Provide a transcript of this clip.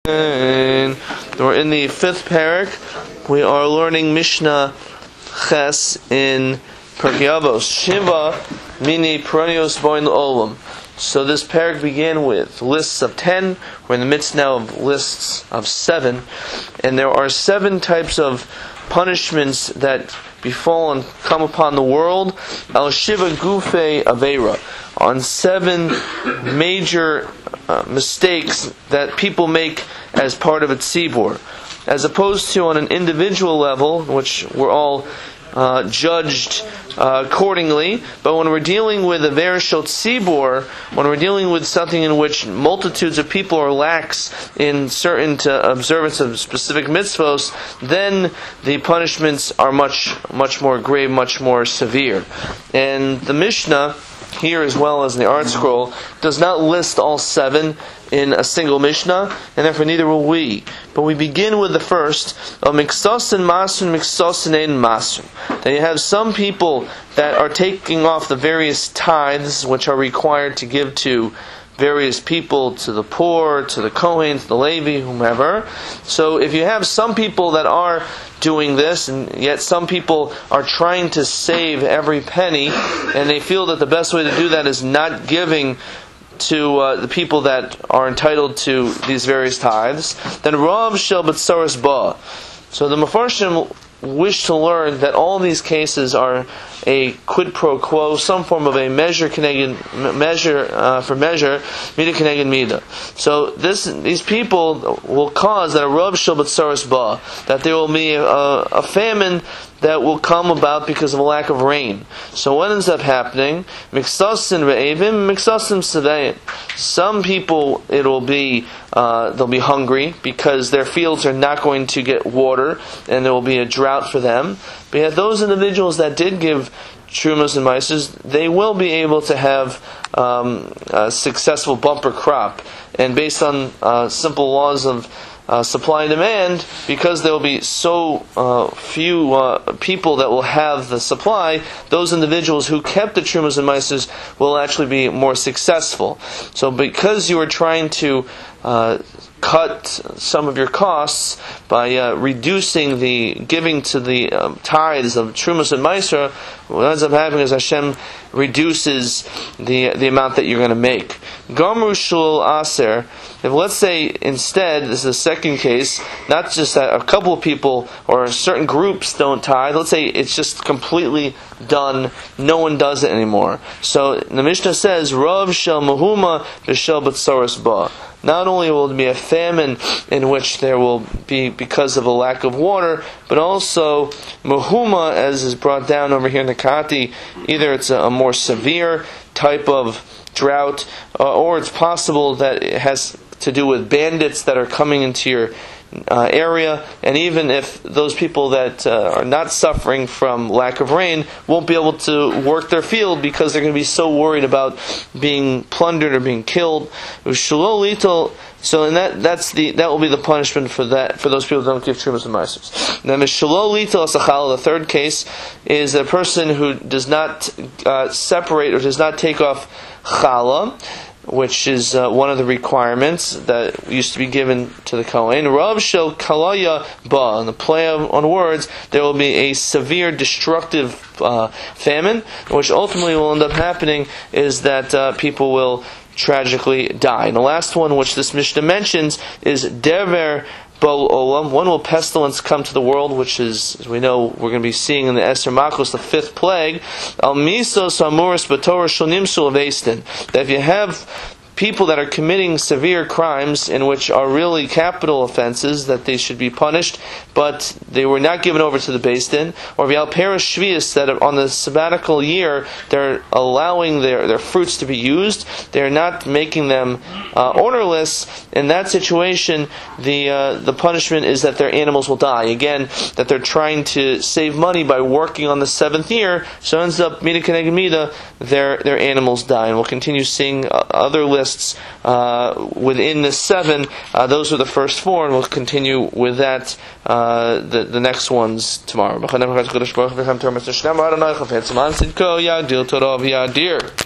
And we're in the 5th parak. We are learning Mishnah Ches in Pirkei Avos. Shiva mini pronios boin olam. So this parak began with lists of 10. We're in the midst now of lists of 7. And there are 7 types of punishments that befall and come upon the world. Al Shiva Gufe Aveira. On 7 major mistakes that people make as part of a tzibur, as opposed to on an individual level, which we're all judged accordingly. But when we're dealing with a verishot tzibur, when we're dealing with something in which multitudes of people are lax in certain observance of specific mitzvos, then the punishments are much more grave, much more severe. And the Mishnah, here as well as in the Art Scroll, does not list all 7 in a single Mishnah, and therefore neither will we. But we begin with the first, of Miksasin Masun, Miksasin Ein Masun. That you have some people that are taking off the various tithes which are required to give to various people, to the poor, to the Kohen, to the Levi, whomever. So if you have some people that are doing this, and yet some people are trying to save every penny, and they feel that the best way to do that is not giving to the people that are entitled to these various tithes, then Rav Shel B'Tsaros Ba. So the Mefarshim wish to learn that all these cases are a quid pro quo, some form of a measure for measure, mida keneged mida. So these people will cause that a Rav Shel B'Tsaros Ba, that there will be a famine that will come about because of a lack of rain. So what ends up happening? Miksasin ve'evim, miksasim seveim. Some people they'll be hungry because their fields are not going to get water, and there will be a drought for them. But yet those individuals that did give Trumas and Maasros, they will be able to have a successful bumper crop. And based on simple laws of supply and demand, because there will be so few people that will have the supply, those individuals who kept the Trumas and Maasros will actually be more successful. So because you are trying to cut some of your costs by reducing the giving to the tithes of Trumas and Maasros, what ends up happening is Hashem reduces the amount that you're going to make. Gamru Shul Aser. If let's say instead, this is the second case, not just that a couple of people or certain groups don't tithe, let's say it's just completely done, no one does it anymore. So the Mishnah says, Rav Shel Mahuma V'Shel B'Tsaros Ba. Not only will there be a famine in which there will be because of a lack of water, but also Mahuma, as is brought down over here in the Kati, either it's a more severe type of drought, or it's possible that it has to do with bandits that are coming into your area, and even if those people that are not suffering from lack of rain won't be able to work their field because they're going to be so worried about being plundered or being killed. So and that will be the punishment for those people who don't give Trumas and Maasros. Now the third case is a person who does not separate or does not take off challah, which is one of the requirements that used to be given to the Kohen. Rav Shel Kalaya Ba. On the play on words, there will be a severe destructive famine, which ultimately will end up happening is that people will tragically die. And the last one, which this Mishnah mentions, is Dever Bol Olam. When will pestilence come to the world, which is, as we know, we're going to be seeing in the Esther Makos, the 5th plague. Al Misos Amuris B'Torah Shonimsul Avestin. That if you have people that are committing severe crimes in which are really capital offenses, that they should be punished, but they were not given over to the Beis Din, or Vial Perish Shvius, that on the sabbatical year they're allowing their fruits to be used, they're not making them ownerless. In that situation, the punishment is that their animals will die. Again, that they're trying to save money by working on the 7th year, so it ends up mida keneged mida, their animals die. And we'll continue seeing other lists within the 7. Those are the first 4, and we'll continue with that the next ones tomorrow.